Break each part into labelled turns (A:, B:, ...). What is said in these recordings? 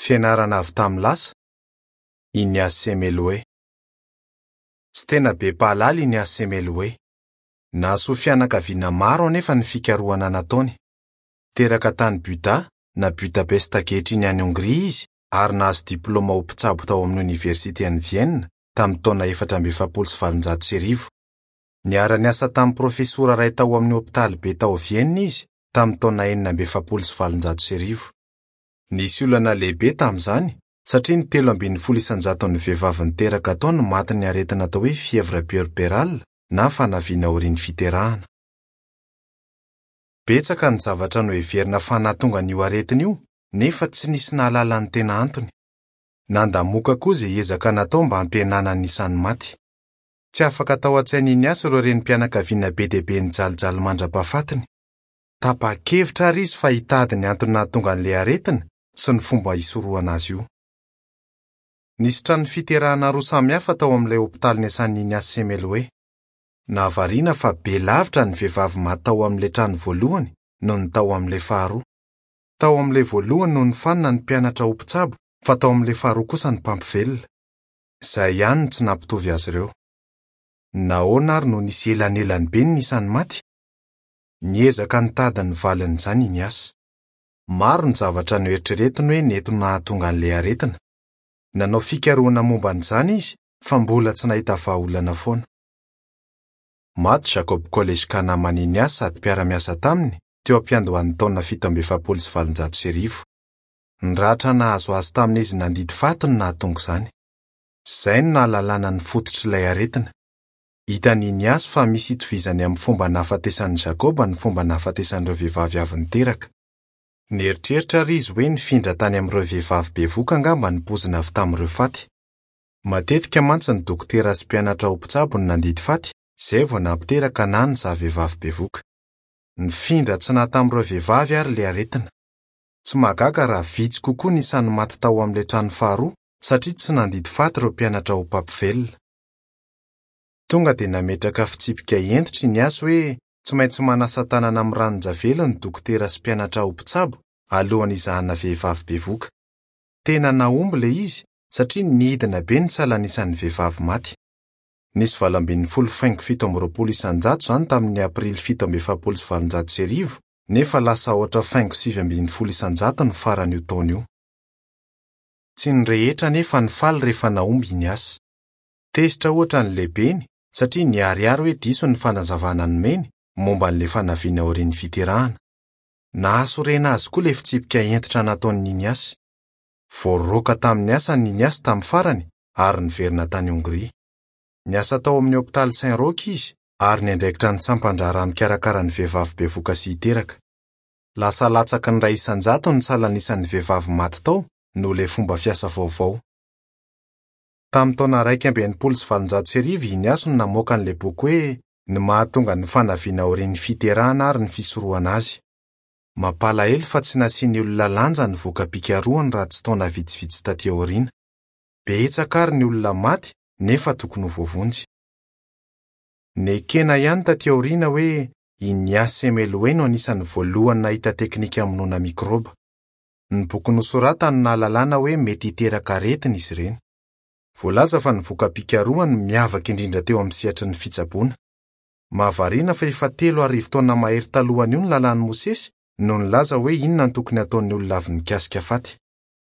A: Fianarana avy tamin'ny lasa, Ignace Semeloe. Tsy tena be pahalala Ignace Semeloe. Nahasoa fianakaviana maro anefa ny fikarohana nataony. Teraka tany Buda na Budapest ankehitriny any Hongria izy ary nahazo diplôma ho mpitsabo tao amin'ny Oniversitean'i Vienne tamin'ny taona 1790. Niara-niasa tamin'ny profesora iray tao amin'ny hopitaly be tao Vienne izy tamin'ny taona 1790. Nisy olana lehibe tamin'izany satria ny 3.7 isanjaton'ny vehivavy niteraka tao no maty ny aretina atao hoe fièvre puerpérale na fanaviana aorian'ny fiterahana. Betsaka ny zavatra noheverina fanatonga an'io aretina io nefa tsy nisy nahalala ny tena antony. Nandamoka koa izay ezaka natao mba hampihenana ny isany maty. Tsy afaka tao an-tsainy Ignace ireo renim-pianakaviana be dia be nijalijaly mandra-pahafatiny. Tapa-kevitra ary izy fa hitady ny antony nahatonga an'ilay aretina sy ny fomba hisorohana azy io. Nisy trano fiterahana roa samihafa tao amin'ilay hopitaly niasan'i Ignace Semeloe. Nahavariana fa be lavitra ny vehivavy maty tao amin'ilay trano voalohany noho ny tao amin'ilay faharoa. Tao amin'ilay voalohany no nifanina ny mpianatra ho mpitsabo, fa tao amin'ilay faharoa kosa ny mpampivelona. Izay ihany tsy nampitovy azy ireo. Nahoana ary no nisy elanelany be ny isany maty? Niezaka nitady ny valiny izany Ignace. Maro ny zavatra noeritreretiny hoe nety nahatonga an'ilay aretina. Nanao fikarohana momba n'izany izy, fa mbola tsy nahita vahaolana foana. Maty Jacob Koleskana Ignace sady mpiara-miasa taminy teo am-piandohan'ny taona 1790. Ny ratra nahazo azy tamin'izy nandidy faty no nahatonga izany. Izay no nahalalana ny fototr'ilay aretina. Hitan'i Ignace fa misy itovizany amin'ny fomba nahafatesan'i Jacob ny fomba nahafatesan'ireo vehivavy avy niteraka. Nieritreritra ary izy hoe nifindra tany amin'ireo vehivavy bevoka angamba ny pozina avy tamin'ireo faty. Matetika mantsy ny dokotera sy mpianatra ho mpitsabo ny nandidy faty, izay vao nampiteraka na ny vehivavy bevoka. Nifindra tsy nahatamin'ireo vehivavy ary ilay aretina. Tsy mahagaga raha vitsy kokoa ny isany maty tao amin'ilay trano faharoa satria tsy nandidy faty ireo mpianatra ho mpampivelona. Tonga dia nametraka fitsipika entitra Ignace hoe tsy maintsy manasa tanana amin'ny ranon-javely ny dokotera sy mpianatra ho mpitsabo alohan'ny izahana vehivavy bevoka. Tena naomby ilay izy satria nidina be ny salan'isan'ny vehivavy maty. Nisy 7.7 isanjato izany tamin'ny aprily 1790 nefa lasa 7.7 isanjato ny faran'io taona io. Tsy ny rehetra nefa ny faly rehefa naomby Ignace. Tesitra ohatra ny lehibeny satria niariary hoe diso ny fanazavana nomeny momba n'ilay fanaviana aorian'ny fiterahana. Nahasorena azy koa ilay fitsipika entitra nataon'i Ignace. Voaroka tamin'ny asany Ignace tamin'ny farany ary niverina tany Hongria. Niasa tao amin'ny hopitaly Saint-Roch izy ary niandraikitra ny tsampandrara mikarakara ny vehivavy bevoka sy hiteraka. Lasa latsaky ny ray isanjato ny salanisan'ny vehivavy maty tao no ilay fomba fiasa vaovao. Tamin'ny taona 1970 Ignace no namoaka an'ilay boky hoe ny mahatonga ny fanaviana aorian'ny fiterahana ary ny fisorohana azy. Mampalahelo fa tsy nasiany olona lanja ny voka-pikarohany raha tsy taona vitsivitsy taty aoriana. Betsaka ary ny olona maty nefa tokony ho voavonjy. Nekena ihany taty aoriana hoe Ignace Semeloe no anisan'ny voalohany nahita teknika hamonoana mikroba. Ny boky nosoratany nahalalana hoe mety hiteraka aretina izy ireny. Voalaza fa ny voka-pikarohany miavaka indrindra teo amin'ny sehatry ny fitsaboana. Mahavariana fa efa 3 taona mahery talohany io ny lalàn'i Mosesy no nilaza hoe inona ny tokony ataon'ny olona avy nikasika faty.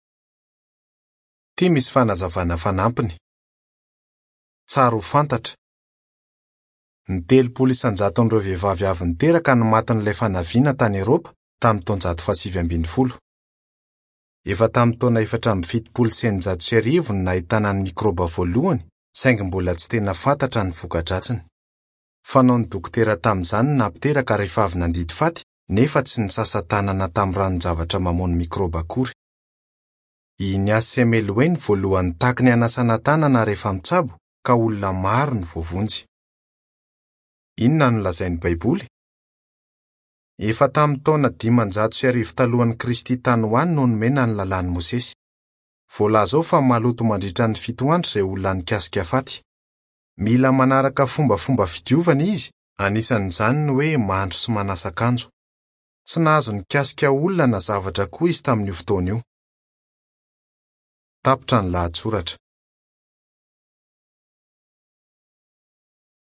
A: Ty misy fanazavana fanampiny. Tsara ho fantatra. Ny 300 isanjaton'ireo vehivavy avy niteraka no matin'ilay fanaviana tany Eropa tamin'ny taona 1770. Efa tamin'ny taona 1770 no nahitana ny mikroba voalohany, saingy mbola tsy tena fantatra ny voka-dratsiny. Fanao ny dokotera tamin'izany nampiteraka rehefa avy nandidy faty, nefa tsy nisasa tanana tamin'ny ranon-javatra mamono mikroba akory. Ignace Semeloe ny voalohany taky ny anasana tanana rehefa mitsabo, ka olona maro ny voavonjy. Inona no lazain'ny Baiboly? Efa tamin'ny taona 500 talohan'i Kristy tany ho any no nomena ny lalàn'i Mosesy. Voalaza ao fa maloto mandritra ny 7 andro izay olona nikasika faty. Mila manaraka fomba fidiovana izy, anisan'izany ny hoe mandro sy manasa akanjo. Tsy nahazo nikasika olona na zavatra koa izy tamin'io fotoana io. tapitra ny lahatsoratra.